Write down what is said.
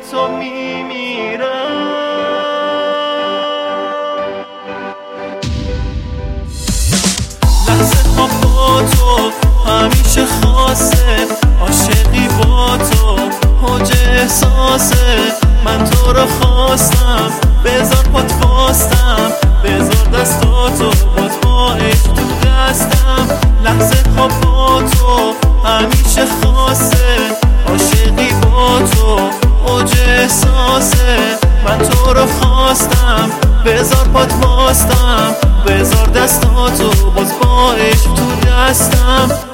تو میمیرم. لحظه ها با تو همیشه خاصه، عاشقی با تو اوج احساسه. من تو رو خواستم بذار پات باستم، بذار دستاتو باز با عشق تو دستم. لحظه ها با تو همیشه خاصه، عاشقی با تو اوج احساسه. من تو رو خواستم بذار پات باستم، بذار دستاتو باز با عشق تو دستم.